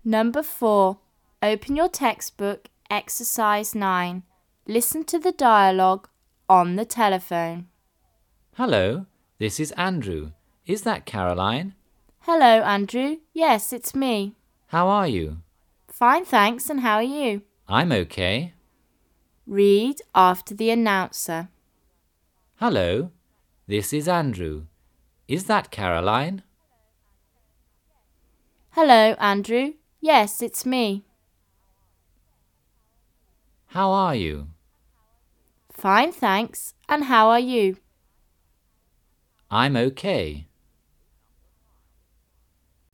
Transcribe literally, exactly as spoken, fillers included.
Number four. Open your textbook, exercise nine. Listen to the dialogue on the telephone. Hello, this is Andrew. Is that Caroline? Hello, Andrew. Yes, it's me. How are you? Fine, thanks, and how are you? I'm okay. Read after the announcer. Hello, this is Andrew. Is that Caroline? Hello, Andrew. Yes, it's me. How are you? Fine, thanks, and how are you? I'm okay.